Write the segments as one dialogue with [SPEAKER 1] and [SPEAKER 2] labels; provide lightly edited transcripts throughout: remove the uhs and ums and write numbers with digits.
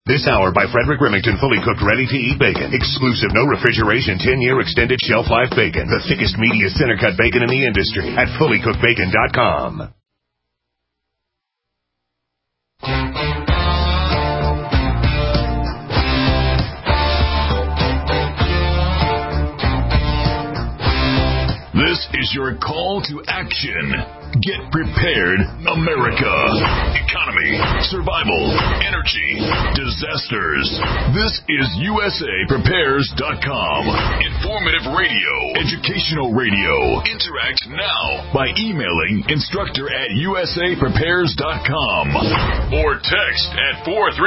[SPEAKER 1] This hour by Frederick Remington, fully cooked, ready-to-eat bacon. Exclusive, no refrigeration, 10-year extended shelf life bacon. The thickest, meatiest center-cut bacon in the industry at fullycookedbacon.com.
[SPEAKER 2] This is your call to action. Get prepared, America. Economy, survival, energy, disasters. This is USAPrepares.com. Informative radio, educational radio. Interact now by emailing instructor@USAPrepares.com or text at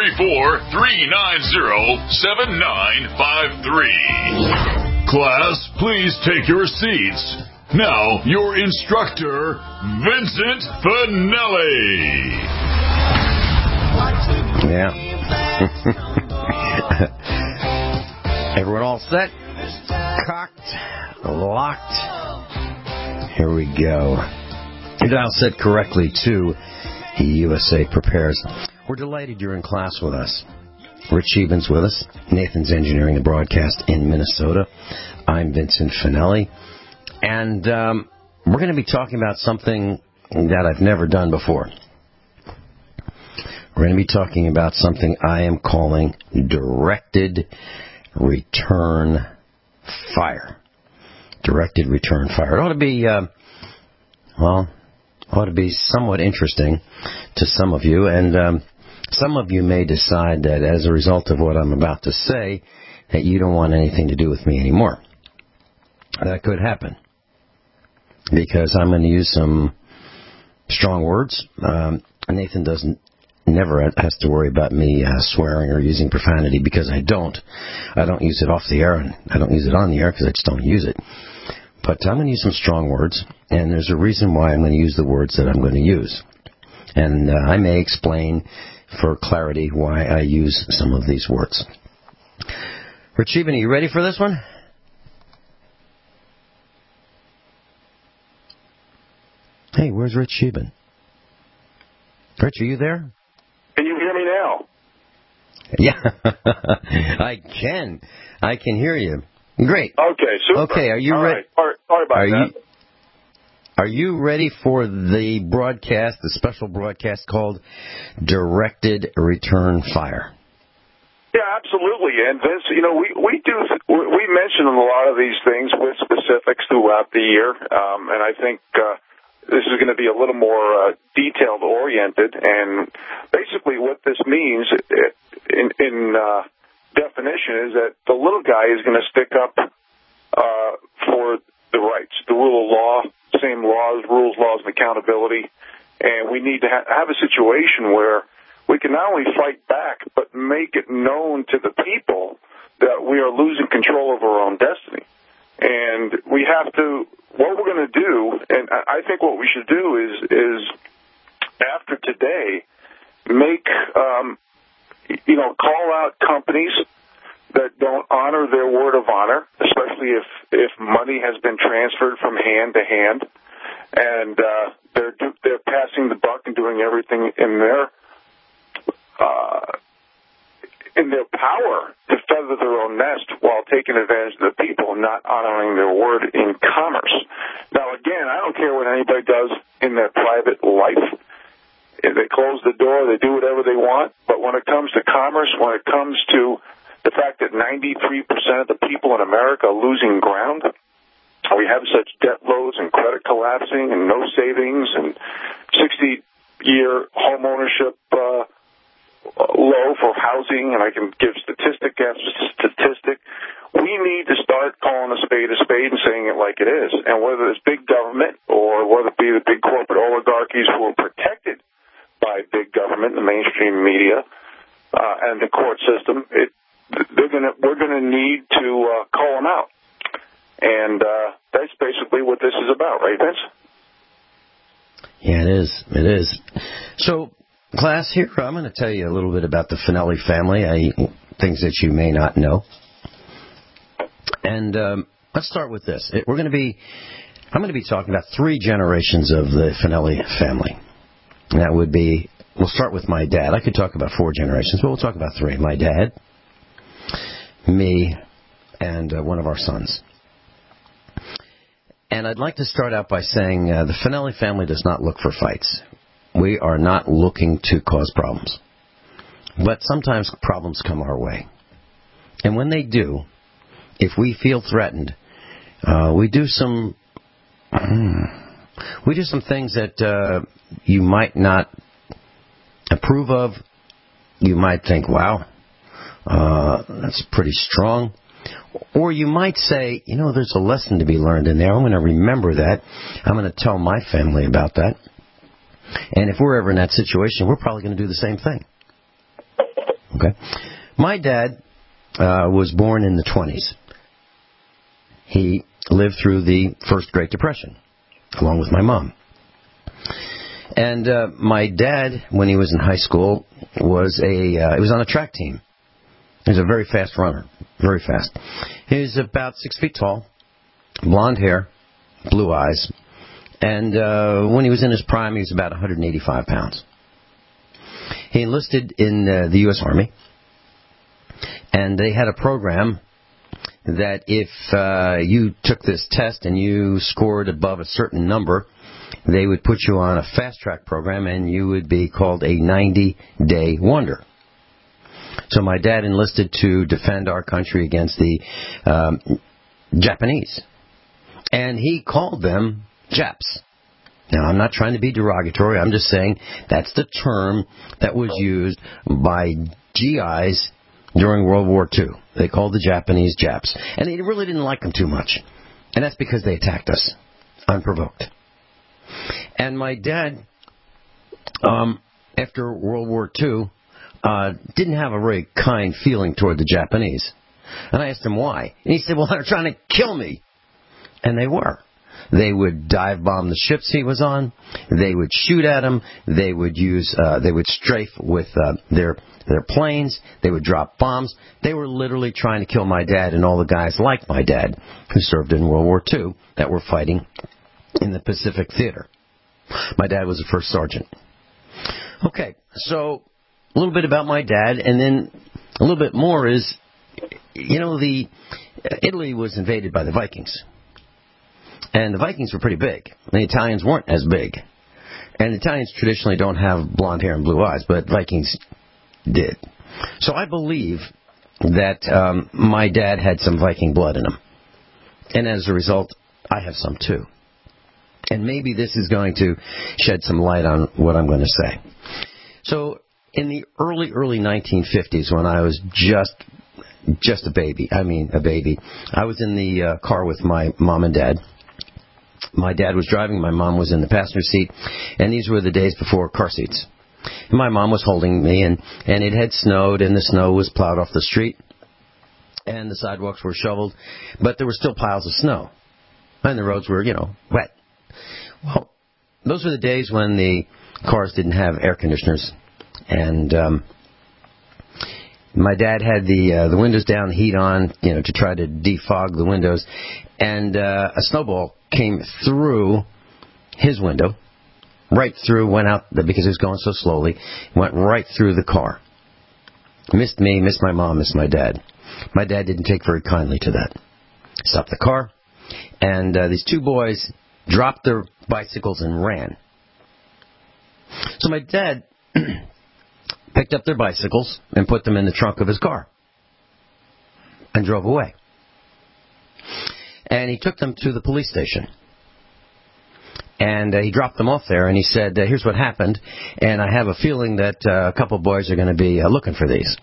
[SPEAKER 2] 434-390-7953. Class, please take your seats. Now, your instructor, Vincent Finelli.
[SPEAKER 3] Yeah. Everyone all set? Cocked? Locked? Here we go. You're dial set correctly to USA Prepares. We're delighted you're in class with us. Rich Eben's with us. Nathan's engineering the broadcast in Minnesota. I'm Vincent Finelli. And we're going to be talking about something that I've never done before. We're going to be talking about something I am calling directed return fire. Directed return fire. It ought to be somewhat interesting to some of you. And some of you may decide that as a result of what I'm about to say, that you don't want anything to do with me anymore. That could happen. Because I'm going to use some strong words. Nathan never has to worry about me swearing or using profanity because I don't. I don't use it off the air, and I don't use it on the air because I just don't use it. But I'm going to use some strong words, and there's a reason why I'm going to use the words that I'm going to use. And I may explain for clarity why I use some of these words. Rich Eben, are you ready for this one? Hey, where's Rich Eben? Rich, are you there?
[SPEAKER 4] Can you hear me now?
[SPEAKER 3] Yeah, I can. I can hear you. Great.
[SPEAKER 4] Okay, super.
[SPEAKER 3] Okay, are you ready?
[SPEAKER 4] Right. Sorry about that.
[SPEAKER 3] Are you ready for the broadcast, the special broadcast called Directed Return Fire?
[SPEAKER 4] Yeah, absolutely. And Vince, we mention a lot of these things with specifics throughout the year, and I think this is going to be a little more detailed oriented. And basically, what this means in definition is that the little guy is going to stick up for the rights, the rule of law, same laws, rules, laws, and accountability. And we need to have a situation where we can not only fight back, but make it known to the people that we are losing control of our own destiny. And we have to, what we're going to do, and I think what we should do is after today, make, call out companies that don't honor their word of honor, especially if money has been transferred from hand to hand, and they're passing the buck and doing everything in their power to feather their own nest while taking advantage of the people and not honoring their word in commerce. Now, again, I don't care what anybody does in their private life. If they close the door, they do whatever they want. But when it comes to commerce, when it comes to the fact that 93% of the people in America are losing ground, we have such debt loads and credit collapsing and no savings and 60-year home ownership low for housing, and I can give statistic after statistic. We need to start calling a spade and saying it like it is. And whether it's big government or whether it be the big corporate oligarchies who are protected by big government, the mainstream media, and the court system, we're going to need to call them out. And that's basically what this is about, right, Vince?
[SPEAKER 3] Yeah, it is. It is. So, class, here I'm going to tell you a little bit about the Finelli family, things that you may not know. And let's start with this. I'm going to be talking about 3 generations of the Finelli family. And that would be we'll start with my dad. I could talk about 4 generations, but we'll talk about 3. My dad, me, and one of our sons. And I'd like to start out by saying the Finelli family does not look for fights. We are not looking to cause problems. But sometimes problems come our way. And when they do, if we feel threatened, we do some things that you might not approve of. You might think, wow, that's pretty strong. Or you might say, there's a lesson to be learned in there. I'm going to remember that. I'm going to tell my family about that. And if we're ever in that situation, we're probably going to do the same thing. Okay? My dad was born in the 1920s. He lived through the First Great Depression, along with my mom. And my dad, when he was in high school, was on a track team. He was a very fast runner, very fast. He was about 6 feet tall, blonde hair, blue eyes, and when he was in his prime, he was about 185 pounds. He enlisted in the U.S. Army, and they had a program that if you took this test and you scored above a certain number, they would put you on a fast-track program, and you would be called a 90-day wonder. So my dad enlisted to defend our country against the Japanese. And he called them Japs. Now, I'm not trying to be derogatory. I'm just saying that's the term that was used by GIs during World War II. They called the Japanese Japs. And they really didn't like them too much. And that's because they attacked us unprovoked. And my dad, after World War II, didn't have a very kind feeling toward the Japanese. And I asked him why. And he said, well, they're trying to kill me. And they were. They would dive bomb the ships he was on. They would shoot at him. They would strafe with their planes. They would drop bombs. They were literally trying to kill my dad and all the guys like my dad who served in World War II that were fighting in the Pacific Theater. My dad was a first sergeant. Okay, so a little bit about my dad, and then a little bit more is, Italy was invaded by the Vikings. And the Vikings were pretty big. The Italians weren't as big. And Italians traditionally don't have blonde hair and blue eyes, but Vikings did. So I believe that my dad had some Viking blood in him. And as a result, I have some too. And maybe this is going to shed some light on what I'm going to say. So in the early 1950s, when I was just a baby, I was in the car with my mom and dad. My dad was driving, my mom was in the passenger seat, and these were the days before car seats. And my mom was holding me, and it had snowed, and the snow was plowed off the street, and the sidewalks were shoveled, but there were still piles of snow, and the roads were, wet. Well, those were the days when the cars didn't have air conditioners, and my dad had the windows down, the heat on, to try to defog the windows, and a snowball came through his window, right through, went out, because it was going so slowly, went right through the car. Missed me, missed my mom, missed my dad. My dad didn't take very kindly to that. Stopped the car, and these two boys dropped their bicycles and ran. So my dad picked up their bicycles and put them in the trunk of his car and drove away. And he took them to the police station. And he dropped them off there, and he said, here's what happened, and I have a feeling that a couple of boys are going to be looking for these.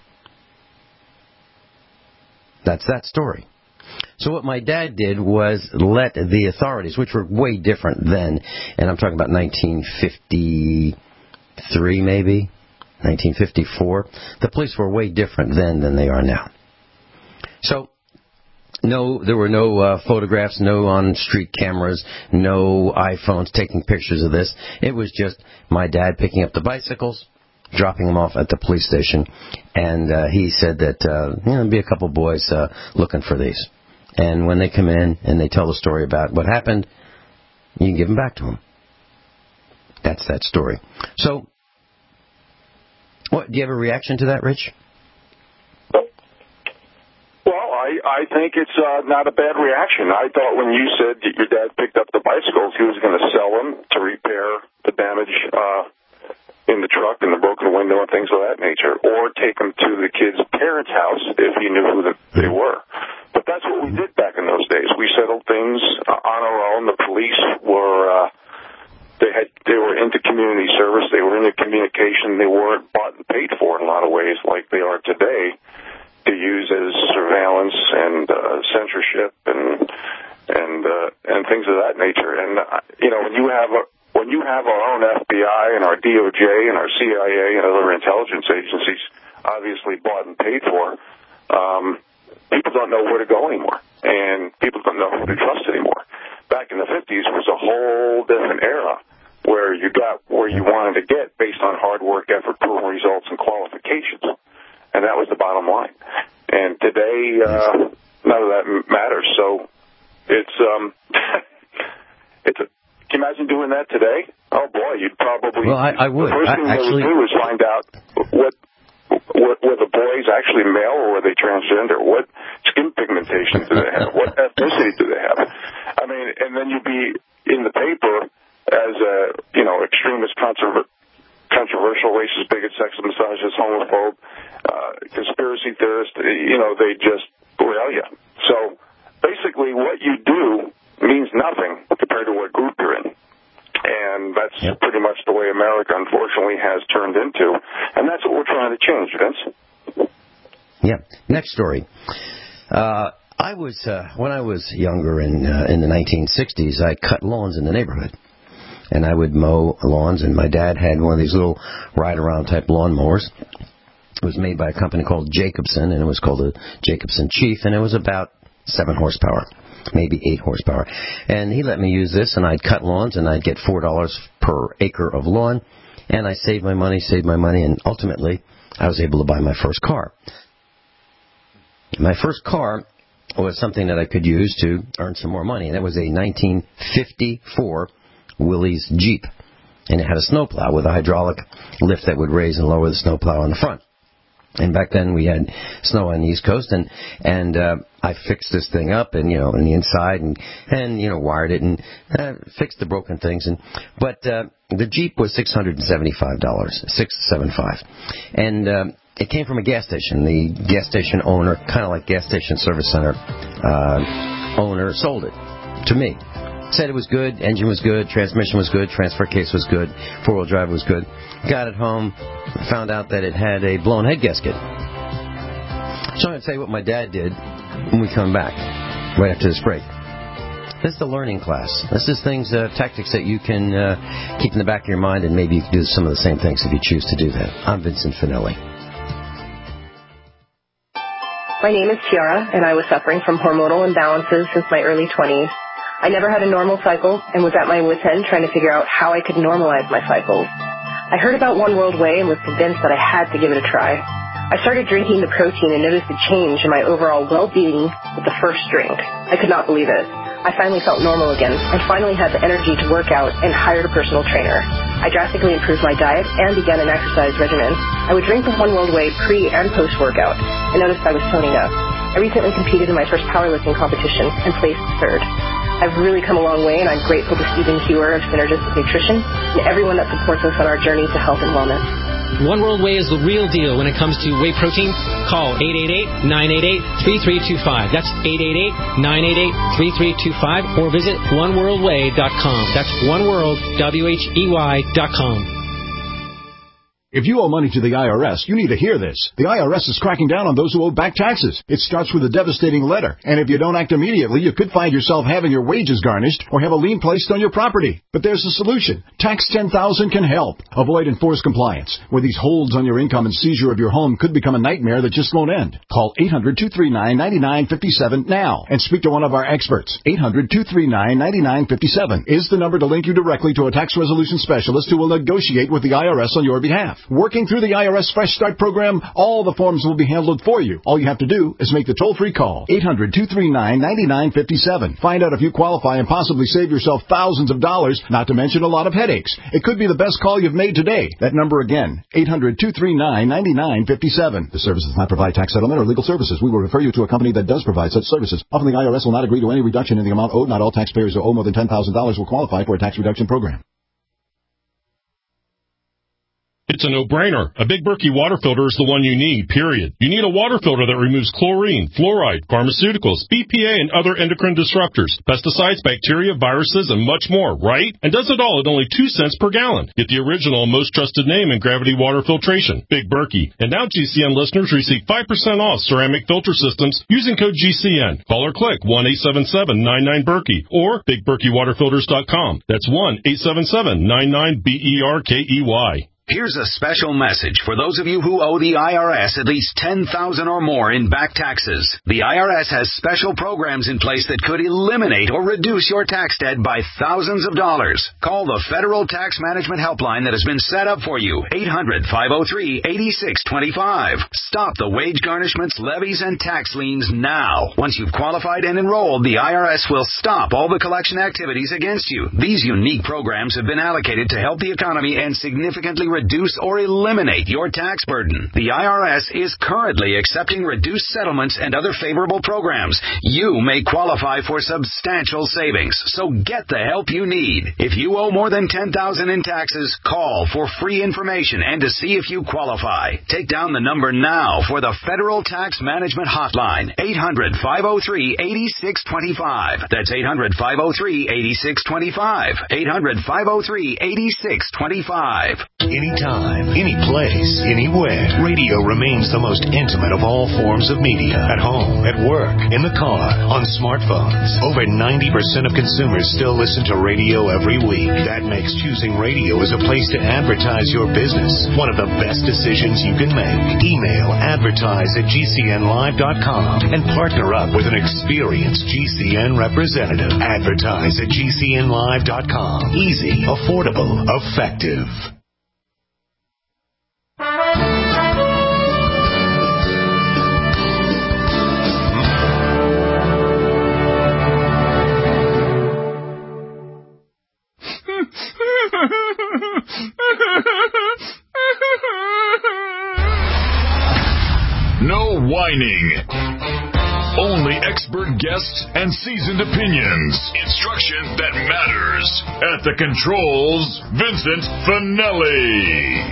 [SPEAKER 3] That's that story. So what my dad did was let the authorities, which were way different then, and I'm talking about 1953 maybe, 1954, the police were way different then than they are now. So no, there were no photographs, no on-street cameras, no iPhones taking pictures of this. It was just my dad picking up the bicycles, dropping them off at the police station, and he said that there'll be a couple boys looking for these. And when they come in and they tell the story about what happened, you can give them back to them. That's that story. So What, do you have a reaction to that, Rich?
[SPEAKER 4] Well, I think it's not a bad reaction. I thought when you said that your dad picked up the bicycles, he was going to sell them to repair the damage in the truck and the broken window and things of that nature, or take them to the kid's parents' house if he knew who they were. But that's what we did back in those days. We settled things on our own. The police were they were into community service. They were into communication. They weren't bought and paid for in a lot of ways like they are today, to use as surveillance and censorship and things of that nature. And when you have our own FBI and our DOJ and our CIA and other intelligence agencies obviously bought and paid for, people don't know where to go anymore, and people don't know who to trust anymore. Back in the 50s was a whole different era where you got where you wanted to get based on hard work, effort, proven results, and qualifications. And that was the bottom line. And today, none of that matters. So it's can you imagine doing that today? Oh boy, you'd probably.
[SPEAKER 3] Well, I would.
[SPEAKER 4] The first thing they would do is find out were the boys actually male or were they transgender? What skin pigmentation do they have? What ethnicity do they have? I mean, and then you'd be in the paper as a extremist, controversial, racist, bigot, sexist, misogynist, homophobe, conspiracy theorist. They just rail you. So basically, what you do means nothing compared to what group you're in. And that's pretty much the way America, unfortunately, has turned into. And that's what we're trying to change, Vince.
[SPEAKER 3] Yeah. Next story. I was when I was younger in the 1960s, I cut lawns in the neighborhood. And I would mow lawns, and my dad had one of these little ride-around type lawn mowers. It was made by a company called Jacobson, and it was called a Jacobson Chief, and it was about 7 horsepower, maybe 8 horsepower. And he let me use this, and I'd cut lawns, and I'd get $4 per acre of lawn, and I saved my money, and ultimately I was able to buy my first car. My first car was something that I could use to earn some more money, and it was a 1954 Willys Jeep, and it had a snowplow with a hydraulic lift that would raise and lower the snowplow on the front. And back then we had snow on the East Coast, and I fixed this thing up, and in the inside, and wired it and fixed the broken things. But the Jeep was $675, $675, and it came from a gas station. The gas station owner, kind of like gas station service center owner, sold it to me. Said it was good, engine was good, transmission was good, transfer case was good, four-wheel drive was good. Got it home, found out that it had a blown head gasket. So I'm going to tell you what my dad did when we come back, right after this break. This is the learning class. This is things, tactics that you can keep in the back of your mind, and maybe you can do some of the same things if you choose to do that. I'm Vincent Finelli.
[SPEAKER 5] My name is Tiara, and I was suffering from hormonal imbalances since my early 20s. I never had a normal cycle and was at my wit's end trying to figure out how I could normalize my cycles. I heard about One World Whey and was convinced that I had to give it a try. I started drinking the protein and noticed a change in my overall well-being with the first drink. I could not believe it. I finally felt normal again and finally had the energy to work out and hired a personal trainer. I drastically improved my diet and began an exercise regimen. I would drink the One World Whey pre- and post-workout and noticed I was toning up. I recently competed in my first powerlifting competition and placed third. I've really come a long way, and I'm grateful to Stephen Hewer of Synergistic Nutrition and everyone that supports us on our journey to health and wellness.
[SPEAKER 6] One World Whey is the real deal when it comes to whey protein. Call 888-988-3325. That's 888-988-3325, or visit oneworldwhey.com. That's oneworld.com.
[SPEAKER 7] If you owe money to the IRS, you need to hear this. The IRS is cracking down on those who owe back taxes. It starts with a devastating letter, and if you don't act immediately, you could find yourself having your wages garnished or have a lien placed on your property. But there's a solution. Tax 10,000 can help. Avoid enforced compliance, where these holds on your income and seizure of your home could become a nightmare that just won't end. Call 800-239-9957 now and speak to one of our experts. 800-239-9957 is the number to link you directly to a tax resolution specialist who will negotiate with the IRS on your behalf. Working through the IRS Fresh Start program, all the forms will be handled for you. All you have to do is make the toll-free call, 800-239-9957. Find out if you qualify and possibly save yourself thousands of dollars, not to mention a lot of headaches. It could be the best call you've made today. That number again, 800-239-9957. The service does not provide tax settlement or legal services. We will refer you to a company that does provide such services. Often the IRS will not agree to any reduction in the amount owed. Not all taxpayers who owe more than $10,000 will qualify for a tax reduction program.
[SPEAKER 8] It's a no-brainer. A Big Berkey water filter is the one you need, period. You need a water filter that removes chlorine, fluoride, pharmaceuticals, BPA, and other endocrine disruptors, pesticides, bacteria, viruses, and much more, right? And does it all at only 2 cents per gallon. Get the original and most trusted name in gravity water filtration, Big Berkey. And now GCN listeners receive 5% off ceramic filter systems using code GCN. Call or click 1-877-99-BERKEY or BigBerkeyWaterFilters.com. That's 1-877-99-BERKEY.
[SPEAKER 9] Here's a special message for those of you who owe the IRS at least $10,000 or more in back taxes. The IRS has special programs in place that could eliminate or reduce your tax debt by thousands of dollars. Call the Federal Tax Management Helpline that has been set up for you, 800-503-8625. Stop the wage garnishments, levies, and tax liens now. Once you've qualified and enrolled, the IRS will stop all the collection activities against you. These unique programs have been allocated to help the economy and significantly reduce or eliminate your tax burden. The IRS is currently accepting reduced settlements and other favorable programs. You may qualify for substantial savings, so get the help you need. If you owe more than $10,000 in taxes, call for free information and to see if you qualify. Take down the number now for the Federal Tax Management Hotline, 800-503-8625. That's 800-503-8625. 800-503-8625.
[SPEAKER 1] Anytime, any place, anywhere. Radio remains the most intimate of all forms of media. At home, at work, in the car, on smartphones. Over 90% of consumers still listen to radio every week. That makes choosing radio as a place to advertise your business one of the best decisions you can make. Email advertise@gcnlive.com and partner up with an experienced GCN representative. Advertise@gcnlive.com. Easy, affordable, effective.
[SPEAKER 2] No whining. Only expert guests and seasoned opinions. Instruction that matters. At the controls, Vincent Finelli.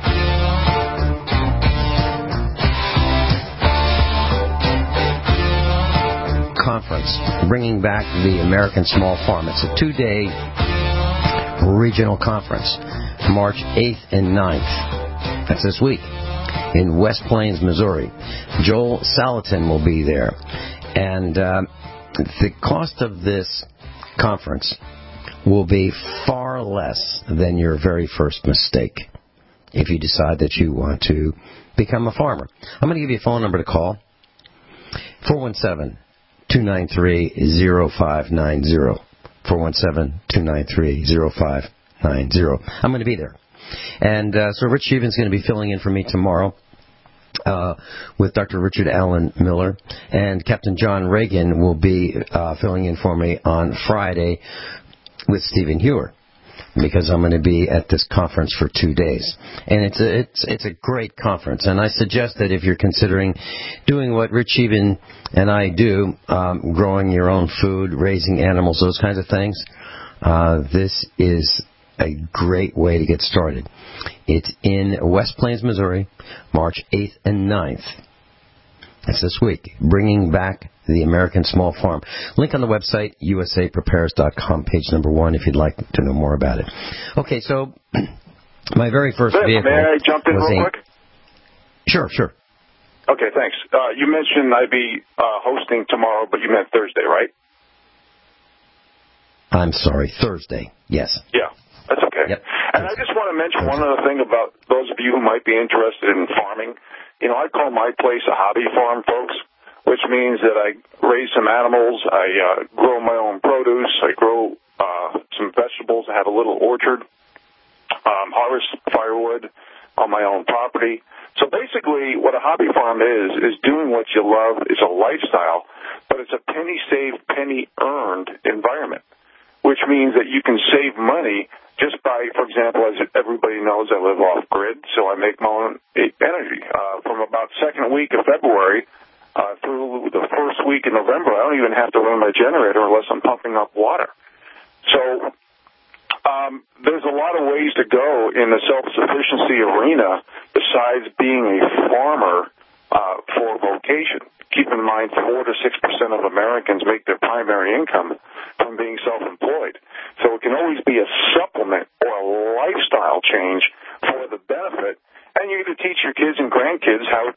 [SPEAKER 3] Conference, bringing back the American Small Farm. It's a 2-day regional conference, March 8th and 9th. That's this week in West Plains, Missouri. Joel Salatin will be there. And the cost of this conference will be far less than your very first mistake if you decide that you want to become a farmer. I'm going to give you a phone number to call, 417-293-0590. 417-293-0590. I'm going to be there. And so Rich Stevens is going to be filling in for me tomorrow with Dr. Richard Allen Miller. And Captain John Reagan will be filling in for me on Friday with Stephen Hewer, because I'm going to be at this conference for 2 days. And it's a great conference. And I suggest that if you're considering doing what Rich Even and I do, growing your own food, raising animals, those kinds of things, this is a great way to get started. It's in West Plains, Missouri, March 8th and 9th. That's this week, bringing back the American Small Farm. Link on the website, usaprepares.com, page number 1, if you'd like to know more about it. Okay, so my very first vehicle...
[SPEAKER 4] May I jump in real quick?
[SPEAKER 3] Sure.
[SPEAKER 4] Okay, thanks. You mentioned I'd be hosting tomorrow, but you meant Thursday, right?
[SPEAKER 3] I'm sorry, Thursday, yes.
[SPEAKER 4] Yeah, that's okay.
[SPEAKER 3] Yep.
[SPEAKER 4] And I just want to mention one other thing about those of you who might be interested in farming. You know, I call my place a hobby farm, folks, which means that I raise some animals, I grow my own produce, I grow some vegetables, I have a little orchard, harvest firewood, on my own property. So basically what a hobby farm is doing what you love. It's a lifestyle, but it's a penny saved, penny earned environment, which means that you can save money just by, for example, as everybody knows, I live off-grid, so I make my own energy. From about second week of February through the first week in November, I don't even have to run my generator unless I'm pumping up water. So there's a lot of ways to go in the self-sufficiency arena besides being a farmer for vocation. Keep in mind, 4 to 6% of Americans make their primary income from being self-employed. So it can always be a supplement or a lifestyle change for the benefit, and you get to teach your kids and grandkids how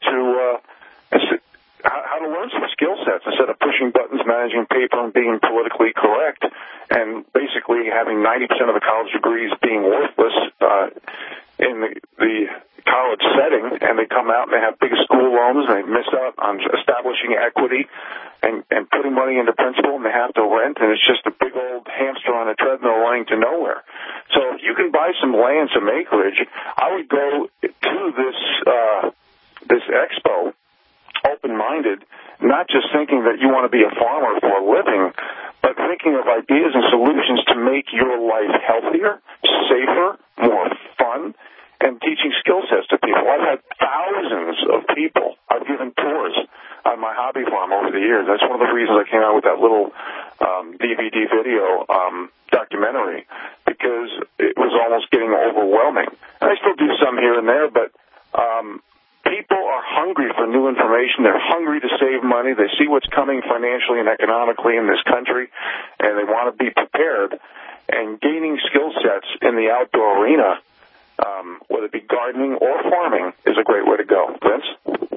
[SPEAKER 4] to learn some skill sets instead of pushing buttons, managing paper, and being politically correct, and basically having 90% of the college degrees being worthless in the college setting, and they come out and they have big school loans, and they miss out on establishing equity and putting money into principal, and they have to rent, and it's just a big old hamster on a treadmill running to nowhere. So if you can buy some land, some acreage, I would go to this expo open-minded, not just thinking that you want to be a farmer for a living, but thinking of ideas and solutions to make your life healthier, safer, more fun, and teaching skill sets to people. I've had thousands of people. I've given tours on my hobby farm over the years. That's one of the reasons I came out with that little DVD video documentary, because it was almost getting overwhelming. And I still do some here and there, but people are hungry for new information. They're hungry to save money. They see what's coming financially and economically in this country, and they want to be prepared. And gaining skill sets in the outdoor arena, whether it be gardening or farming, is a great way to go. Vince?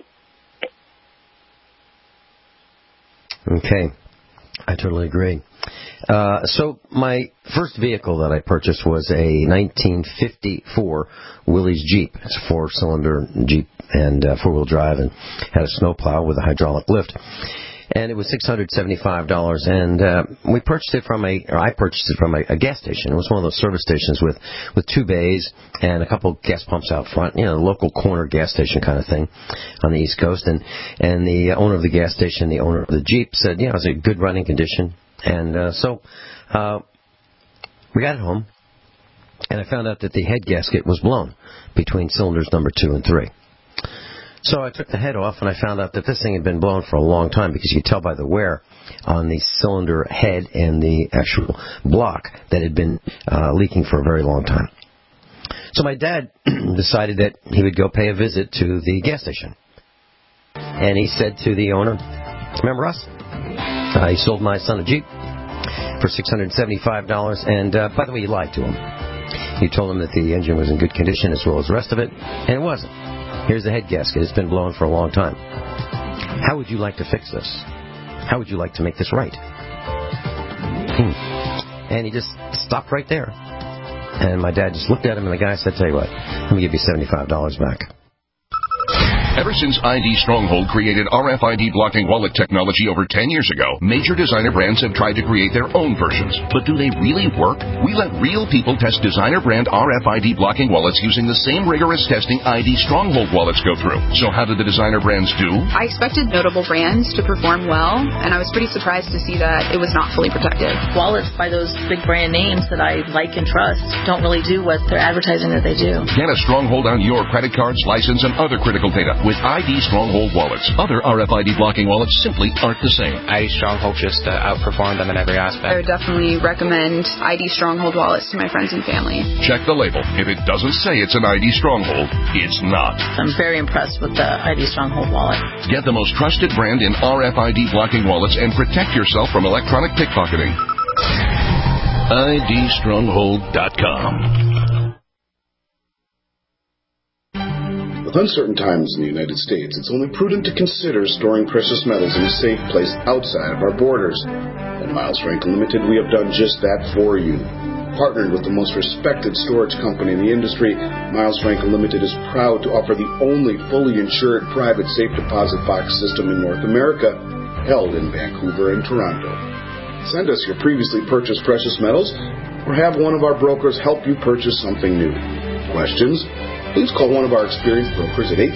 [SPEAKER 3] Okay. I totally agree. So my first vehicle that I purchased was a 1954 Willys Jeep. It's a 4-cylinder Jeep and 4-wheel drive, and had a snowplow with a hydraulic lift. And it was $675, and I purchased it from a gas station. It was one of those service stations with 2 bays and a couple gas pumps out front, a local corner gas station kind of thing on the East Coast. And the owner of the gas station, the owner of the Jeep, said, it was a good running condition. And so we got it home, and I found out that the head gasket was blown between cylinders number 2 and 3. So I took the head off, and I found out that this thing had been blown for a long time, because you could tell by the wear on the cylinder head and the actual block that had been leaking for a very long time. So my dad decided that he would go pay a visit to the gas station. And he said to the owner, "Remember us? He sold my son a Jeep for $675, and by the way, he lied to him. He told him that the engine was in good condition as well as the rest of it, and it wasn't. Here's the head gasket. It's been blown for a long time. How would you like to fix this? How would you like to make this right?" And he just stopped right there. And my dad just looked at him, and the guy said, "Tell you what, let me give you $75 back."
[SPEAKER 10] Ever since ID Stronghold created RFID blocking wallet technology over 10 years ago, major designer brands have tried to create their own versions. But do they really work? We let real people test designer brand RFID blocking wallets using the same rigorous testing ID Stronghold wallets go through. So how did the designer brands do?
[SPEAKER 11] I expected notable brands to perform well, and I was pretty surprised to see that it was not fully protected.
[SPEAKER 12] Wallets by those big brand names that I like and trust don't really do what they're advertising that they do.
[SPEAKER 10] Get a stronghold on your credit cards, license, and other critical data with ID Stronghold wallets. Other RFID blocking wallets simply aren't the same.
[SPEAKER 13] ID Stronghold just outperformed them in every aspect.
[SPEAKER 11] I would definitely recommend ID Stronghold wallets to my friends and family.
[SPEAKER 10] Check the label. If it doesn't say it's an ID Stronghold, it's not.
[SPEAKER 12] I'm very impressed with the ID Stronghold wallet.
[SPEAKER 10] Get the most trusted brand in RFID blocking wallets and protect yourself from electronic pickpocketing. IDStronghold.com.
[SPEAKER 14] With uncertain times in the United States, it's only prudent to consider storing precious metals in a safe place outside of our borders. At Miles Franklin Limited, we have done just that for you. Partnered with the most respected storage company in the industry, Miles Franklin Limited is proud to offer the only fully insured private safe deposit box system in North America, held in Vancouver and Toronto. Send us your previously purchased precious metals, or have one of our brokers help you purchase something new. Questions? please call one of our experienced brokers at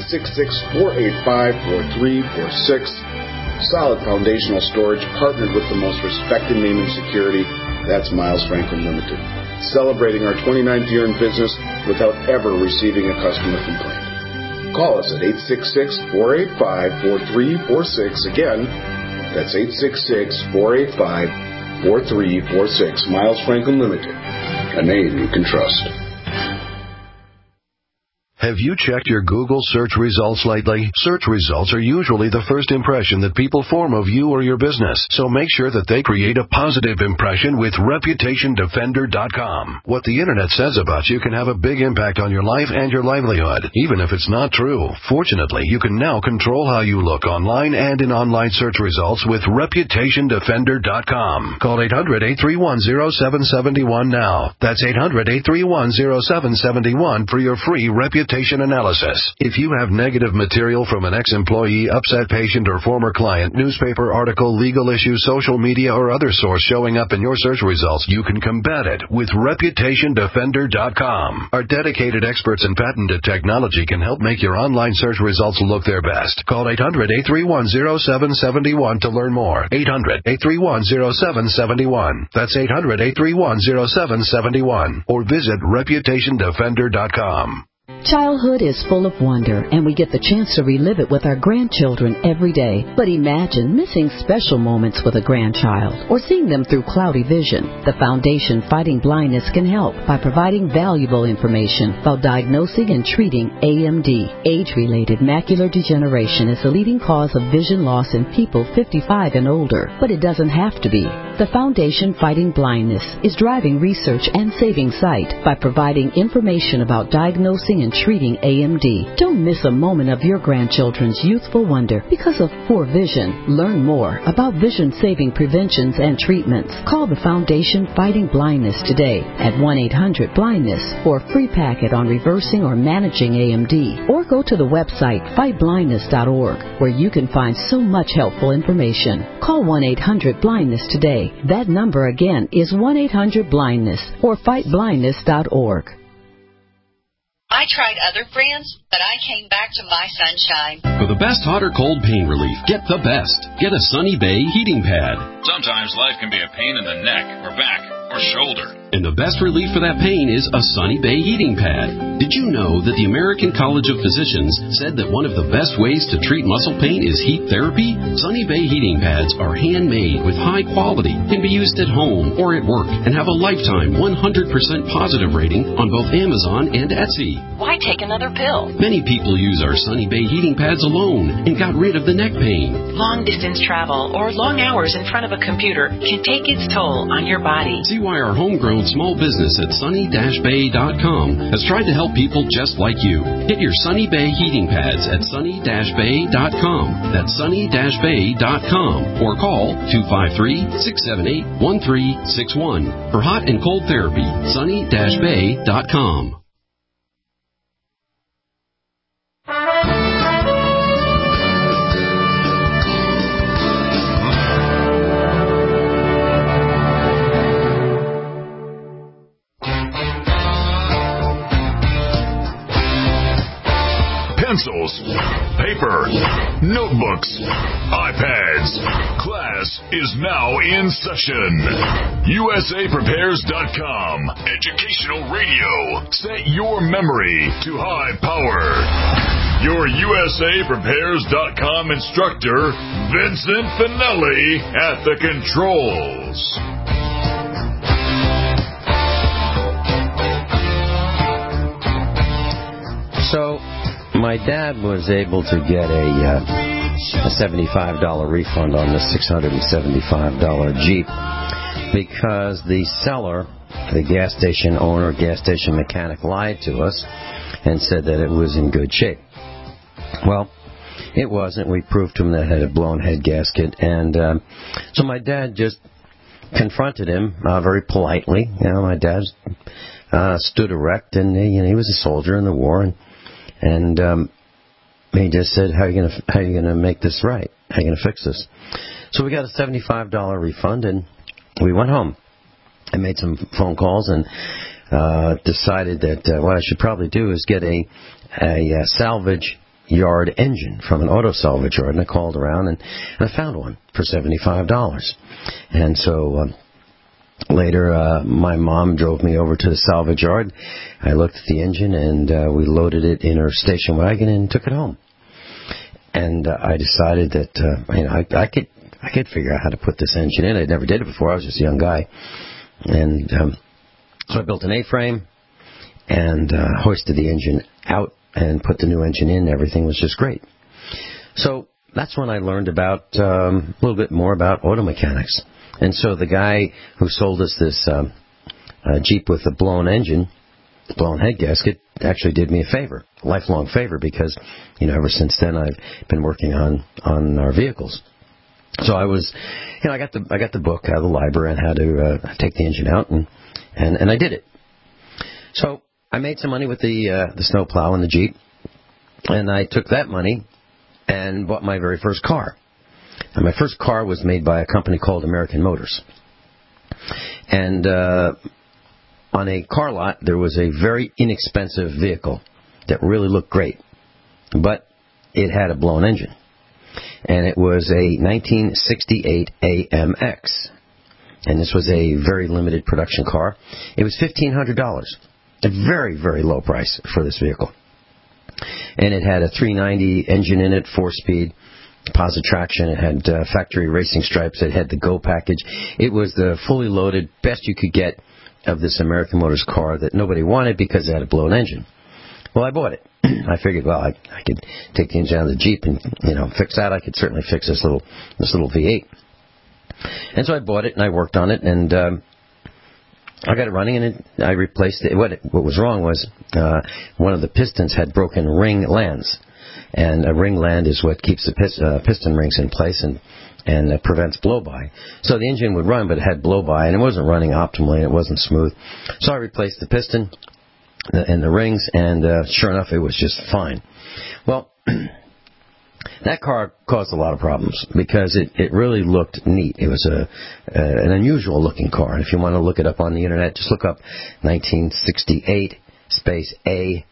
[SPEAKER 14] 866-485-4346. Solid foundational storage partnered with the most respected name in security. That's Miles Franklin Limited. Celebrating our 29th year in business without ever receiving a customer complaint. Call us at 866-485-4346. Again, that's 866-485-4346. Miles Franklin Limited, a name you can trust.
[SPEAKER 15] Have you checked your Google search results lately? Search results are usually the first impression that people form of you or your business, so make sure that they create a positive impression with ReputationDefender.com. What the Internet says about you can have a big impact on your life and your livelihood, even if it's not true. Fortunately, you can now control how you look online and in online search results with ReputationDefender.com. Call 800-831-0771 now. That's 800-831-0771 for your free reputation analysis. If you have negative material from an ex-employee, upset patient, or former client, newspaper article, legal issue, social media, or other source showing up in your search results, you can combat it with ReputationDefender.com. Our dedicated experts in patented technology can help make your online search results look their best. Call 800-831-0771 to learn more. 800-831-0771. That's 800-831-0771. Or visit ReputationDefender.com.
[SPEAKER 16] Childhood is full of wonder, and we get the chance to relive it with our grandchildren every day. But imagine missing special moments with a grandchild or seeing them through cloudy vision. The Foundation Fighting Blindness can help by providing valuable information about diagnosing and treating AMD. Age-related macular degeneration is the leading cause of vision loss in people 55 and older, but it doesn't have to be. The Foundation Fighting Blindness is driving research and saving sight by providing information about diagnosing and treating AMD. Don't miss a moment of your grandchildren's youthful wonder because of poor vision. Learn more about vision-saving preventions and treatments. Call the Foundation Fighting Blindness today at 1-800-BLINDNESS for a free packet on reversing or managing AMD. Or go to the website fightblindness.org where you can find so much helpful information. Call 1-800-BLINDNESS today. That number again is 1-800-BLINDNESS or fightblindness.org.
[SPEAKER 17] I tried other brands, but I came back to My Sunshine.
[SPEAKER 18] For the best hot or cold pain relief, get the best. Get a Sunny Bay heating pad.
[SPEAKER 19] Sometimes life can be a pain in the neck or back or shoulder.
[SPEAKER 18] And the best relief for that pain is a Sunny Bay heating pad. Did you know that the American College of Physicians said that one of the best ways to treat muscle pain is heat therapy? Sunny Bay heating pads are handmade with high quality, can be used at home or at work, and have a lifetime 100% positive rating on both Amazon and Etsy.
[SPEAKER 17] Why take another pill?
[SPEAKER 18] Many people use our Sunny Bay heating pads alone and got rid of the neck pain.
[SPEAKER 17] Long distance travel or long hours in front of a computer can take its toll on your body.
[SPEAKER 18] See why our homegrown small business at sunny-bay.com has tried to help people just like you. Get your Sunny Bay heating pads at sunny-bay.com. That's sunny-bay.com. Or call 253-678-1361 for hot and cold therapy. sunny-bay.com.
[SPEAKER 2] Pencils, paper, notebooks, iPads. Class is now in session. USAPrepares.com. Educational radio. Set your memory to high power. Your USAPrepares.com instructor, Vincent Finelli, at the controls.
[SPEAKER 3] So, my dad was able to get a $75 refund on the $675 Jeep because the seller, the gas station owner, gas station mechanic, lied to us and said that it was in good shape. Well, it wasn't. We proved to him that it had a blown head gasket, and so my dad just confronted him very politely. You know, my dad stood erect, and he was a soldier in the war, and he just said, how are you gonna make this right? How are you gonna fix this? So we got a $75 refund, and we went home. I made some phone calls, and decided that what I should probably do is get a salvage yard engine from an auto salvage yard, and I called around and I found one for $75. And so later my mom drove me over to the salvage yard. I looked at the engine, and we loaded it in her station wagon and took it home. And I decided that I could figure out how to put this engine in. I never did it before. I was just a young guy. And so I built an A-frame and hoisted the engine out and put the new engine in. Everything was just great. So that's when I learned about a little bit more about auto mechanics. And so the guy who sold us this Jeep with a blown engine, blown head gasket, actually did me a favor, a lifelong favor, because ever since then I've been working on our vehicles. So I was, I got the book out of the library on how to take the engine out, and I did it. So I made some money with the snowplow and the Jeep, and I took that money and bought my very first car. And my first car was made by a company called American Motors. And on a car lot, there was a very inexpensive vehicle that really looked great, but it had a blown engine. And it was a 1968 AMX. And this was a very limited production car. It was $1,500. A very, very low price for this vehicle. And it had a 390 engine in it, 4-speed, positive traction. It had factory racing stripes. It had the Go package. It was the fully loaded, best you could get of this American Motors car that nobody wanted because it had a blown engine. Well, I bought it. I figured, well, I could take the engine out of the Jeep and fix that. I could certainly fix this little V8. And so I bought it and I worked on it, and I got it running, and I replaced it. What was wrong was one of the pistons had broken ring lands, and a ring land is what keeps the piston rings in place and prevents blow-by. So the engine would run, but it had blow-by, and it wasn't running optimally, and it wasn't smooth. So I replaced the piston and the rings, and sure enough, it was just fine. Well, that car caused a lot of problems because it really looked neat. It was an unusual-looking car. And if you want to look it up on the Internet, just look up 1968 space AMX.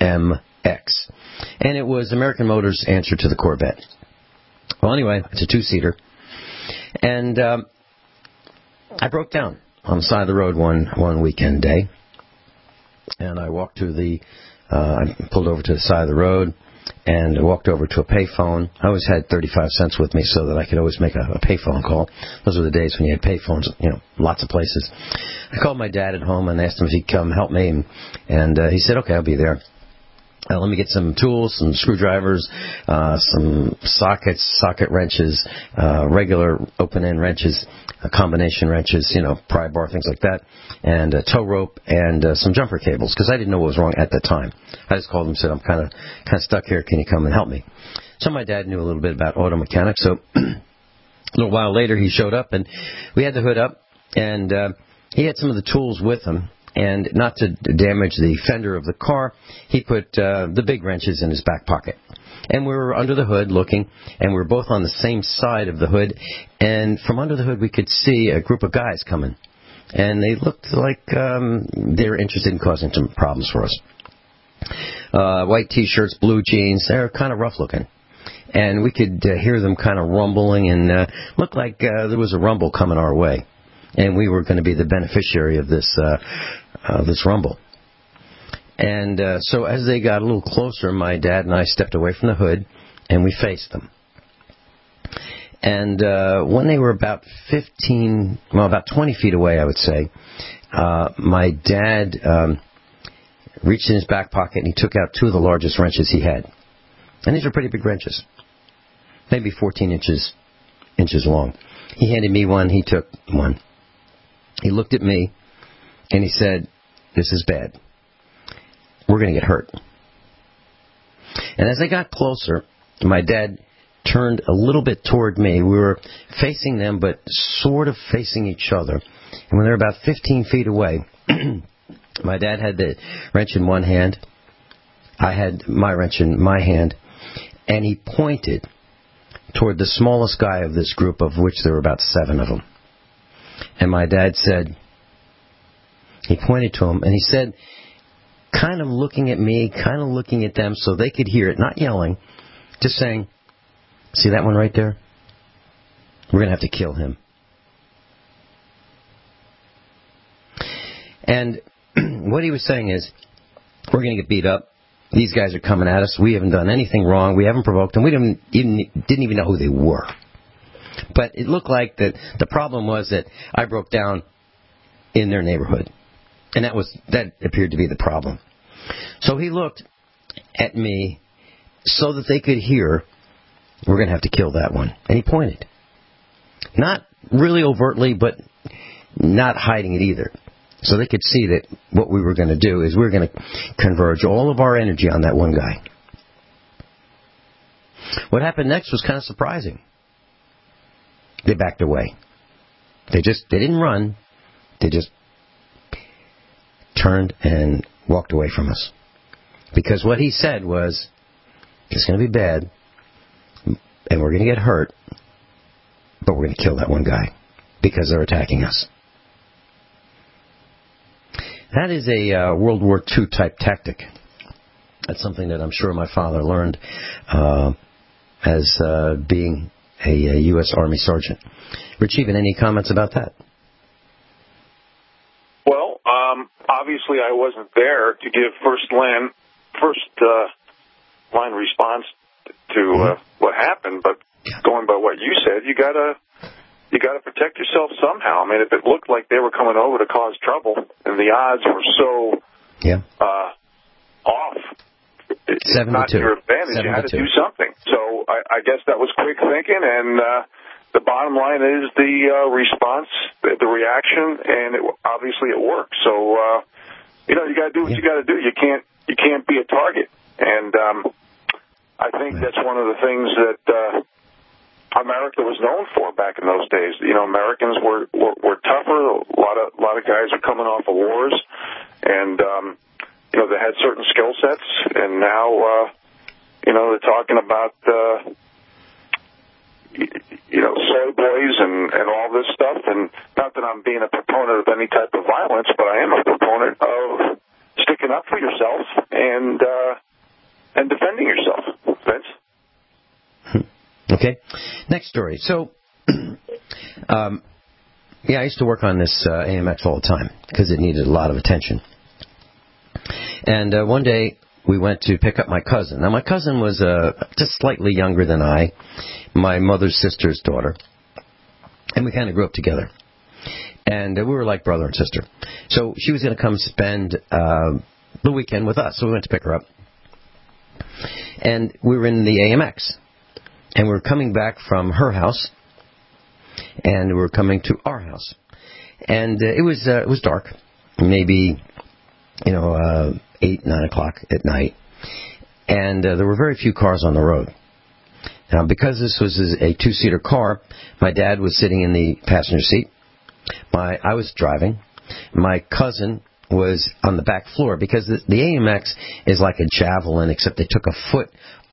[SPEAKER 3] And it was American Motors' answer to the Corvette. Well, anyway, it's a two-seater. And I broke down on the side of the road one weekend day. And I walked to I pulled over to the side of the road and walked over to a payphone. I always had 35 cents with me so that I could always make a payphone call. Those were the days when you had payphones, lots of places. I called my dad at home and asked him if he'd come help me, and he said, okay, I'll be there. Let me get some tools, some screwdrivers, some sockets, socket wrenches, regular open-end wrenches, combination wrenches, pry bar, things like that, and a tow rope and some jumper cables, because I didn't know what was wrong at the time. I just called him and said, I'm kind of stuck here. Can you come and help me? So my dad knew a little bit about auto mechanics, so a little while later he showed up, and we had the hood up, and he had some of the tools with him. And not to damage the fender of the car, he put the big wrenches in his back pocket. And we were under the hood looking, and we were both on the same side of the hood. And from under the hood, we could see a group of guys coming. And they looked like they were interested in causing some problems for us. White T-shirts, blue jeans, they were kind of rough looking. And we could hear them kind of rumbling, and looked like there was a rumble coming our way. And we were going to be the beneficiary of this rumble. And so as they got a little closer, my dad and I stepped away from the hood, and we faced them. And when they were about 20 feet away, I would say, my dad reached in his back pocket, and he took out two of the largest wrenches he had. And these are pretty big wrenches, maybe 14 inches long. He handed me one. He took one. He looked at me, and he said, this is bad. We're going to get hurt. And as I got closer, my dad turned a little bit toward me. We were facing them, but sort of facing each other. And when they were about 15 feet away, my dad had the wrench in one hand. I had my wrench in my hand. And he pointed toward the smallest guy of this group, of which there were about 7 of them. And my dad said, He pointed to them, and he said, kind of looking at me, kind of looking at them so they could hear it, not yelling, just saying, see that one right there? We're going to have to kill him. And what he was saying is, we're going to get beat up. These guys are coming at us. We haven't done anything wrong. We haven't provoked them. We didn't even know who they were. But it looked like that the problem was that I broke down in their neighborhood. And that appeared to be the problem. So he looked at me so that they could hear, we're going to have to kill that one. And he pointed. Not really overtly, but not hiding it either. So they could see that what we were going to do is we were going to converge all of our energy on that one guy. What happened next was kind of surprising. They backed away. They didn't run. They just turned and walked away from us. Because what he said was, it's going to be bad, and we're going to get hurt, but we're going to kill that one guy because they're attacking us. That is a World War II type tactic. That's something that I'm sure my father learned as being a U.S. Army sergeant. Rich Even, any comments about that?
[SPEAKER 4] Well, obviously I wasn't there to give first line response to what happened, but going by what you said, you gotta protect yourself somehow. I mean, if it looked like they were coming over to cause trouble and the odds were so off, it's not to your advantage. You had to do something. So I guess that was quick thinking, and the bottom line is the response, the reaction, and obviously it worked. So you got to do what you got to do. You can't be a target, and I think that's one of the things that America was known for back in those days. Americans were tougher. A lot of guys are coming off of wars, and they had certain skill sets. And now, they're talking about soy boys and all this stuff. And not that I'm being a proponent of any type of violence, but I am a proponent of sticking up for yourself and defending yourself. Vince?
[SPEAKER 3] Okay. Next story. So, I used to work on this AMX all the time because it needed a lot of attention. And one day we went to pick up my cousin. Now, my cousin was just slightly younger than I, my mother's sister's daughter. And we kind of grew up together. And we were like brother and sister. So she was going to come spend the weekend with us. So we went to pick her up. And we were in the AMX. And we were coming back from her house, and we were coming to our house. And it was dark, maybe 8, 9 o'clock at night, and there were very few cars on the road. Now, because this was a 2-seater car, my dad was sitting in the passenger seat. I was driving. My cousin was on the back floor because the AMX is like a Javelin, except they took a foot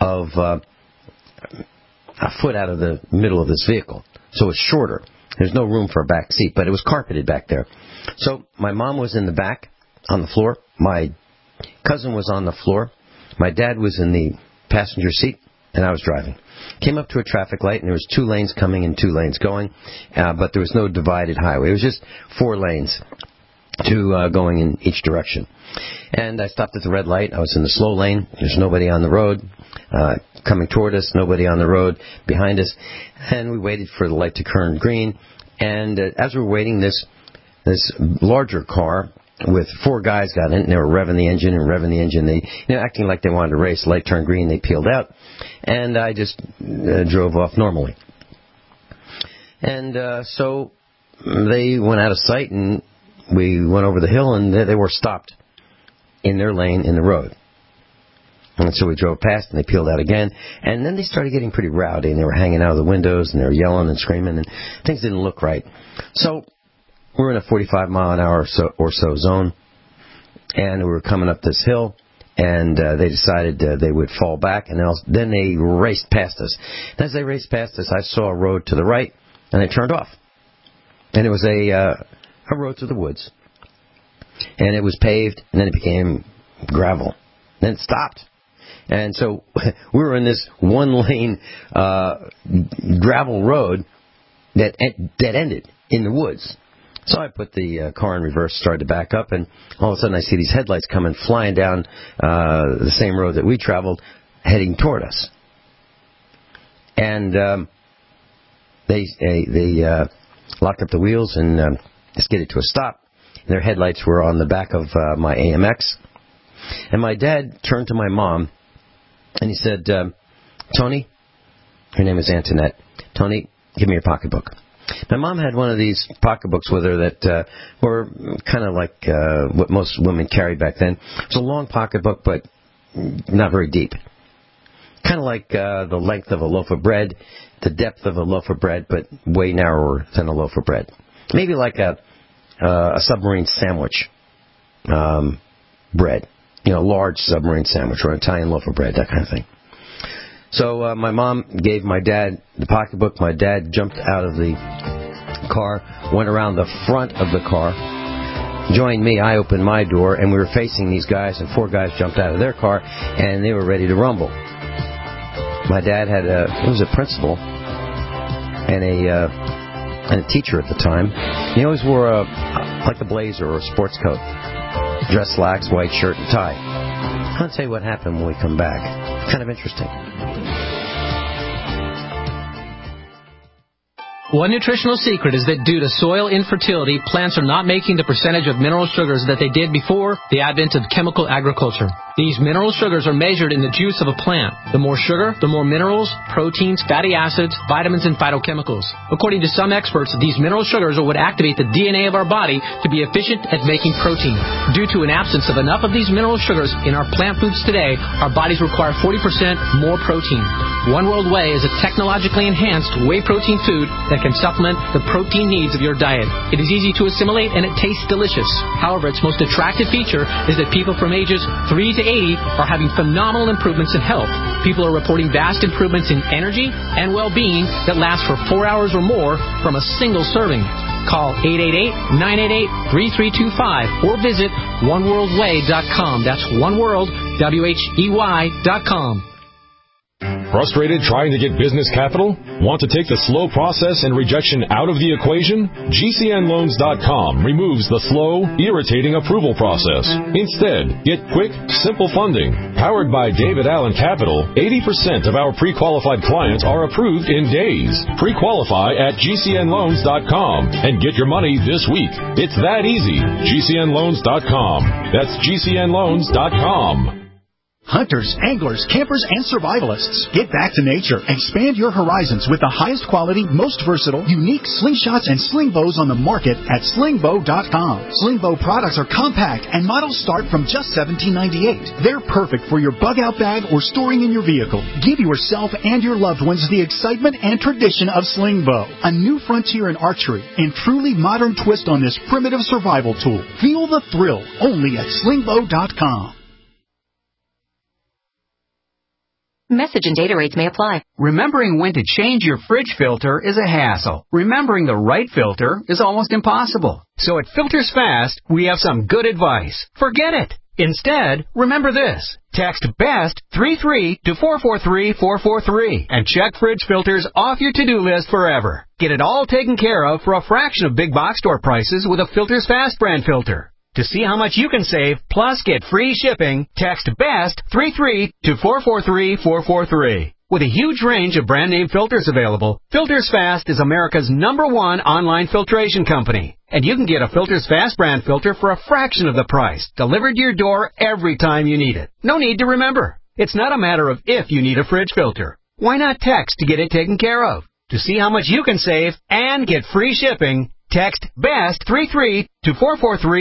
[SPEAKER 3] out of the middle of this vehicle. So it's shorter. There's no room for a back seat, but it was carpeted back there. So my mom was in the back on the floor. My cousin was on the floor. My dad was in the passenger seat, and I was driving. Came up to a traffic light, and there was 2 lanes coming and 2 lanes going, but there was no divided highway. It was just 4 lanes, 2 going in each direction. And I stopped at the red light. I was in the slow lane. There's nobody on the road coming toward us, nobody on the road behind us. And we waited for the light to turn green. And as we were waiting, this larger car with 4 guys got in, and they were revving the engine. They, acting like they wanted to race. Light turned green. They peeled out. And I just drove off normally. And so they went out of sight, and we went over the hill, and they were stopped in their lane in the road. And so we drove past, and they peeled out again. And then they started getting pretty rowdy, and they were hanging out of the windows, and they were yelling and screaming, and things didn't look right. So we're in a 45-mile-an-hour or so zone, and we were coming up this hill, and they decided they would fall back, and then they raced past us. And as they raced past us, I saw a road to the right, and they turned off. And it was a road to the woods. And it was paved, and then it became gravel. Then it stopped. And so we were in this one-lane gravel road that ended in the woods. So I put the car in reverse, started to back up, and all of a sudden I see these headlights coming flying down the same road that we traveled, heading toward us. And they locked up the wheels and skidded to a stop. And their headlights were on the back of my AMX. And my dad turned to my mom, and he said, Tony, her name is Antoinette, Tony, give me your pocketbook. My mom had one of these pocketbooks with her that were kind of like what most women carried back then. It was a long pocketbook, but not very deep. Kind of like the length of a loaf of bread, the depth of a loaf of bread, but way narrower than a loaf of bread. Maybe like a submarine sandwich bread. You know, large submarine sandwich or an Italian loaf of bread, that kind of thing. So my mom gave my dad the pocketbook. My dad jumped out of the car, went around the front of the car, joined me. I opened my door, and we were facing these guys, and 4 guys jumped out of their car, and they were ready to rumble. My dad he was a principal and a teacher at the time. He always wore like a blazer or a sports coat, dress slacks, white shirt, and tie. I'll tell you what happened when we come back. Kind of interesting.
[SPEAKER 6] One nutritional secret is that due to soil infertility, plants are not making the percentage of mineral sugars that they did before the advent of chemical agriculture. These mineral sugars are measured in the juice of a plant. The more sugar, the more minerals, proteins, fatty acids, vitamins, and phytochemicals. According to some experts, these mineral sugars are what activate the DNA of our body to be efficient at making protein. Due to an absence of enough of these mineral sugars in our plant foods today, our bodies require 40% more protein. One World Whey is a technologically enhanced whey protein food that can supplement the protein needs of your diet. It is easy to assimilate and it tastes delicious. However, its most attractive feature is that people from ages 3 to 80 are having phenomenal improvements in health. People are reporting vast improvements in energy and well-being that last for 4 hours or more from a single serving. Call 888-988-3325 or visit oneworldwhey.com. That's oneworld.com.
[SPEAKER 20] Frustrated trying to get business capital? Want to take the slow process and rejection out of the equation? GCNloans.com removes the slow, irritating approval process. Instead, get quick, simple funding. Powered by David Allen Capital, 80% of our pre-qualified clients are approved in days. Pre-qualify at GCNloans.com and get your money this week. It's that easy. GCNloans.com. That's GCNloans.com.
[SPEAKER 21] Hunters, anglers, campers, and survivalists. Get back to nature. Expand your horizons with the highest quality, most versatile, unique slingshots and sling bows on the market at slingbow.com. Slingbow products are compact and models start from just $17.98. They're perfect for your bug-out bag or storing in your vehicle. Give yourself and your loved ones the excitement and tradition of Slingbow, a new frontier in archery and truly modern twist on this primitive survival tool. Feel the thrill only at slingbow.com.
[SPEAKER 22] Message and data rates may apply.
[SPEAKER 23] Remembering when to change your fridge filter is a hassle. Remembering the right filter is almost impossible. So at Filters Fast, we have some good advice. Forget it. Instead, remember this. Text BEST 33 to 443-443 and check fridge filters off your to-do list forever. Get it all taken care of for a fraction of big box store prices with a Filters Fast brand filter. To see how much you can save, plus get free shipping, text BEST 33 to 443-443. With a huge range of brand name filters available, Filters Fast is America's #1 online filtration company. And you can get a Filters Fast brand filter for a fraction of the price, delivered to your door every time you need it. No need to remember. It's not a matter of if you need a fridge filter. Why not text to get it taken care of? To see how much you can save and get free shipping, text BEST 33 to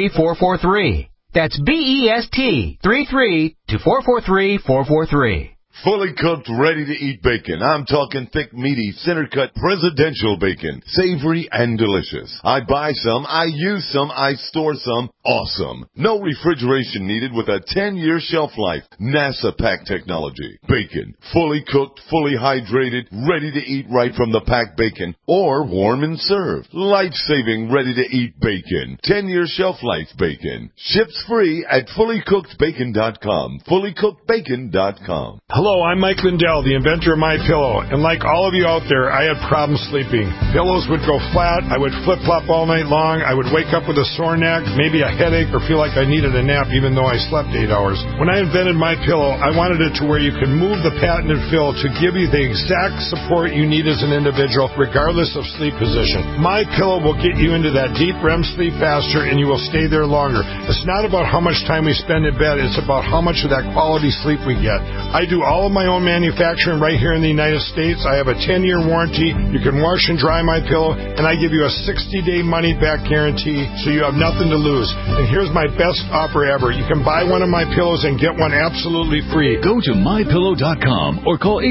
[SPEAKER 23] 443-443. That's BEST 33 to 443-443.
[SPEAKER 5] Fully cooked, ready-to-eat bacon. I'm talking thick, meaty, center-cut presidential bacon. Savory and delicious. I buy some, I use some, I store some. Awesome. No refrigeration needed with a 10-year shelf life. NASA pack technology. Bacon. Fully cooked, fully hydrated, ready to eat right from the packed bacon. Or warm and served. Life-saving, ready-to-eat bacon. 10-year shelf life bacon. Ships free at fullycookedbacon.com. Fullycookedbacon.com.
[SPEAKER 7] Hello, I'm Mike Lindell, the inventor of MyPillow, and like all of you out there, I had problems sleeping. Pillows would go flat, I would flip-flop all night long, I would wake up with a sore neck, maybe a headache, or feel like I needed a nap even though I slept 8 hours. When I invented MyPillow, I wanted it to where you could move the patented fill to give you the exact support you need as an individual, regardless of sleep position. MyPillow will get you into that deep REM sleep faster, and you will stay there longer. It's not about how much time we spend in bed, it's about how much of that quality sleep we get. I do all of my own manufacturing right here in the United States. I have a 10-year warranty. You can wash and dry MyPillow, and I give you a 60-day money-back guarantee, so you have nothing to lose. And here's my best offer ever. You can buy one of my pillows and get one absolutely free.
[SPEAKER 2] Go to MyPillow.com or call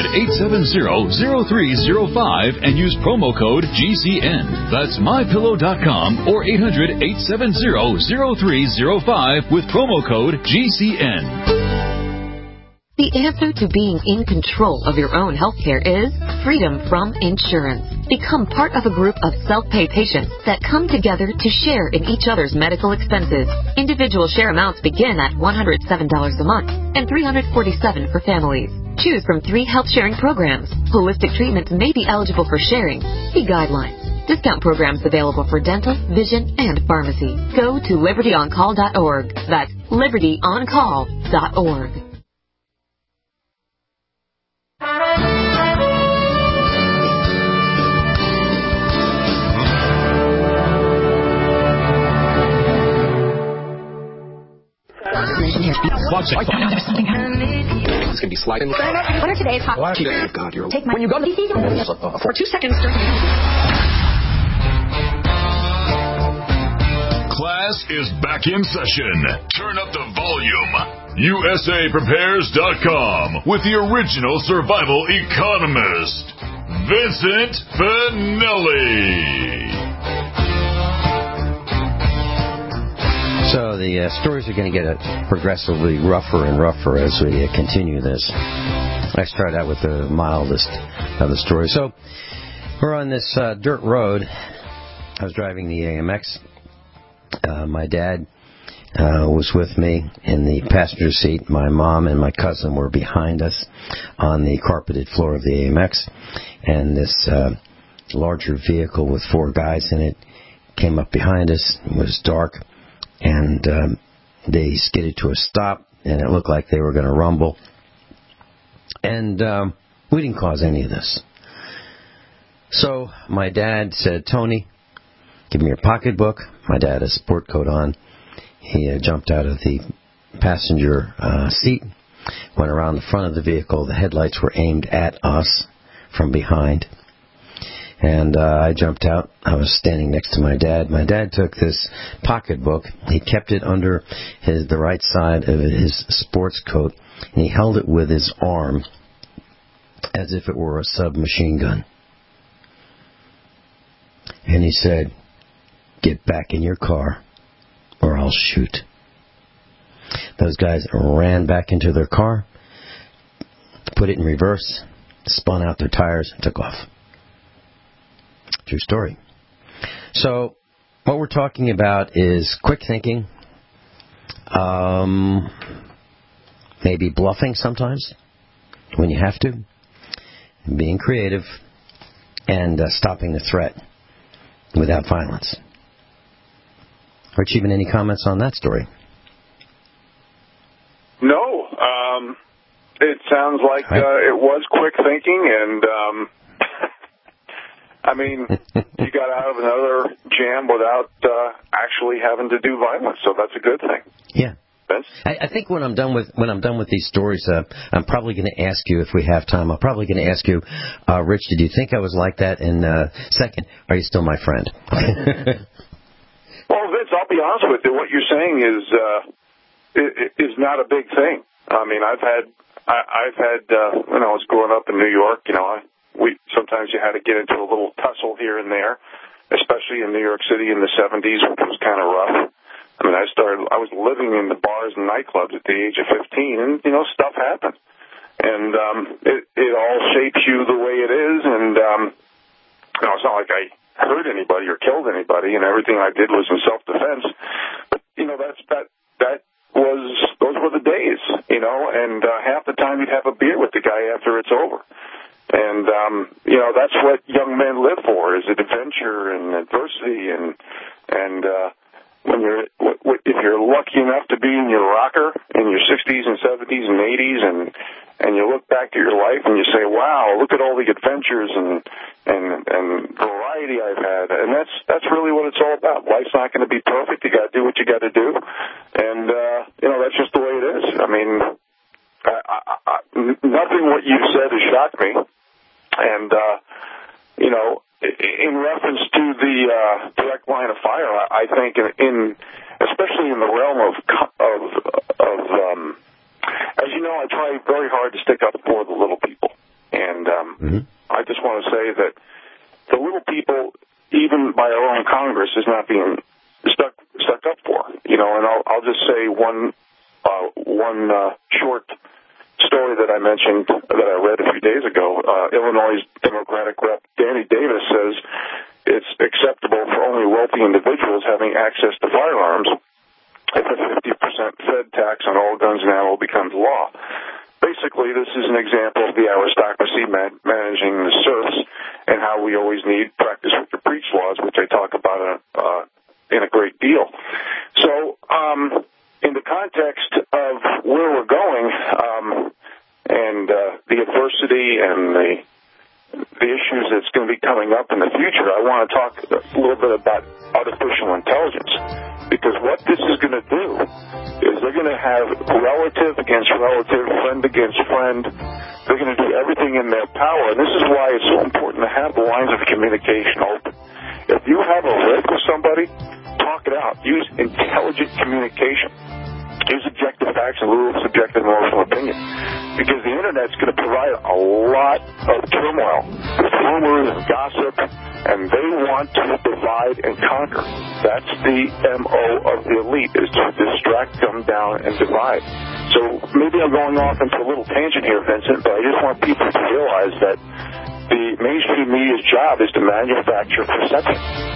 [SPEAKER 2] 800-870-0305 and use promo code GCN. That's MyPillow.com or 800-870-0305 with promo code GCN.
[SPEAKER 22] The answer to being in control of your own healthcare is freedom from insurance. Become part of a group of self-pay patients that come together to share in each other's medical expenses. Individual share amounts begin at $107 a month and $347 for families. Choose from 3 health-sharing programs. Holistic treatments may be eligible for sharing. See guidelines. Discount programs available for dental, vision, and pharmacy. Go to libertyoncall.org. That's libertyoncall.org.
[SPEAKER 13] It's going to be sliding.
[SPEAKER 8] What are today's hot?
[SPEAKER 13] Oh, God, you're...
[SPEAKER 8] Take my... When you go to the...
[SPEAKER 13] For 2 seconds.
[SPEAKER 2] Class is back in session. Turn up the volume. USAPrepares.com with the original survival economist, Vincent Finelli.
[SPEAKER 3] So the stories are going to get progressively rougher and rougher as we continue this. I start out with the mildest of the stories. So we're on this dirt road. I was driving the AMX. My dad was with me in the passenger seat. My mom and my cousin were behind us on the carpeted floor of the AMX. And this larger vehicle with 4 guys in it came up behind us. It was dark. And they skidded to a stop, and it looked like they were going to rumble. And we didn't cause any of this. So my dad said, "Tony, give me your pocketbook." My dad had a sport coat on. He jumped out of the passenger seat, went around the front of the vehicle. The headlights were aimed at us from behind. And I jumped out. I was standing next to my dad. My dad took this pocketbook. He kept it under the right side of his sports coat, and he held it with his arm as if it were a submachine gun. And he said, "Get back in your car, or I'll shoot." Those guys ran back into their car, put it in reverse, spun out their tires, and took off. True story. So what we're talking about is quick thinking, maybe bluffing sometimes when you have to, being creative, and stopping the threat without violence. Rich, even any comments on that story?
[SPEAKER 4] No. It sounds like it was quick thinking, and I mean, you got out of another jam without actually having to do violence, so that's a good thing.
[SPEAKER 3] Yeah. I think when I'm done with these stories, I'm probably going to ask you, if we have time, I'm probably going to ask you, Rich, did you think I was like that? And second, are you still my friend?
[SPEAKER 4] Well, Vince, I'll be honest with you. What you're saying is not a big thing. I mean, I've had I've had, when I was growing up in New York, sometimes you had to get into a little tussle here and there, especially in New York City in the 70s, which was kind of rough. I mean, I was living in the bars and nightclubs at the age of 15, and, stuff happened. And it all shapes you the way it is, and it's not like I hurt anybody or killed anybody, and everything I did was in self-defense. But, those were the days, and half the time you'd have a beer with the guy after it's over. And, that's what young men live for, is adventure and adversity. And if you're lucky enough to be in your rocker in your 60s and 70s and 80s and you look back at your life and you say, wow, look at all the adventures and variety I've had. And that's really what it's all about. Life's not going to be perfect. You got to do what you got to do. And, that's just the way it is. I mean, nothing what you said has shocked me. And, in reference to the direct line of fire, I think especially in the realm of as you know, I try very hard to stick up for the little people. And I just want to say that the little people, even by our own Congress, is not being stuck up for. And I'll just say one short story that I mentioned that I read a few days ago. Illinois Democratic Rep Danny Davis says it's acceptable for only wealthy individuals having access to firearms if a 50% Fed tax on all guns and ammo becomes law. Basically, this is an example of the aristocracy managing the serfs and how we always need practice what you preach laws, which I talk about in a great deal. So, in the context of where we're going, and the adversity and the issues that's going to be coming up in the future, I want to talk a little bit about artificial intelligence. Because what this is going to do is they're going to have relative against relative, friend against friend. They're going to do everything in their power. And this is why it's so important to have the lines of communication open. If you have a rift with somebody, talk it out. Use intelligent communication. Use objective facts in lieu of subjective emotional opinion. Because the Internet's going to provide a lot of turmoil, rumors and gossip, and they want to divide and conquer. That's the MO of the elite, is to distract, dumb down, and divide. So maybe I'm going off into a little tangent here, Vincent, but I just want people to realize that the mainstream media's job is to manufacture perception.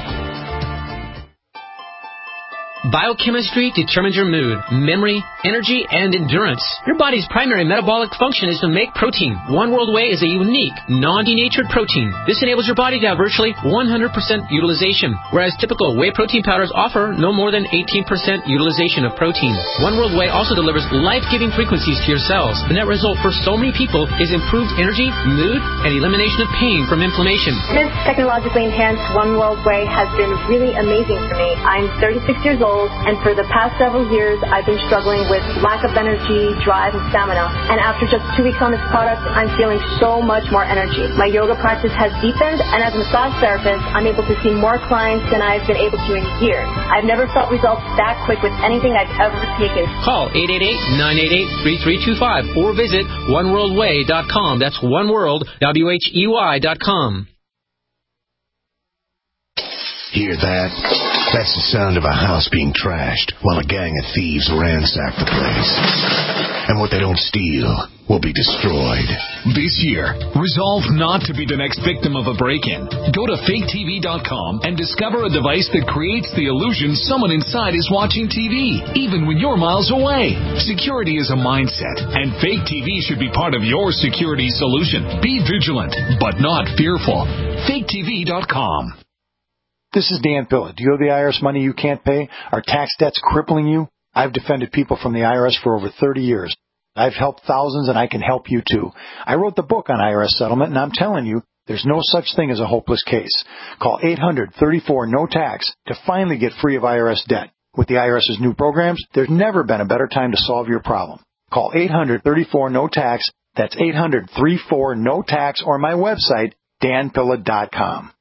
[SPEAKER 6] Biochemistry determines your mood, memory, energy, and endurance. Your body's primary metabolic function is to make protein. One World Whey is a unique, non-denatured protein. This enables your body to have virtually 100% utilization, whereas typical whey protein powders offer no more than 18% utilization of protein. One World Whey also delivers life-giving frequencies to your cells. The net result for so many people is improved energy, mood, and elimination of pain from inflammation.
[SPEAKER 8] This technologically enhanced One World Whey has been really amazing for me. I'm 36 years old. And for the past several years, I've been struggling with lack of energy, drive, and stamina. And after just 2 weeks on this product, I'm feeling so much more energy. My yoga practice has deepened, and as a massage therapist, I'm able to see more clients than I've been able to in years. I've never felt results that quick with anything I've ever taken.
[SPEAKER 6] Call 888-988-3325 or visit oneworldwhey.com. That's oneworld, WHEY.com.
[SPEAKER 15] Hear that? That's the sound of a house being trashed while a gang of thieves ransack the place. And what they don't steal will be destroyed.
[SPEAKER 1] This year, resolve not to be the next victim of a break-in. Go to faketv.com and discover a device that creates the illusion someone inside is watching TV, even when you're miles away. Security is a mindset, and Fake TV should be part of your security solution. Be vigilant, but not fearful. faketv.com.
[SPEAKER 21] This is Dan Pilla. Do you owe the IRS money you can't pay? Are tax debts crippling you? I've defended people from the IRS for over 30 years. I've helped thousands, and I can help you too. I wrote the book on IRS settlement, and I'm telling you, there's no such thing as a hopeless case. Call 800-34-NO-TAX to finally get free of IRS debt. With the IRS's new programs, there's never been a better time to solve your problem. Call 800-34-NO-TAX. That's 800-34-NO-TAX, or my website, danpilla.com.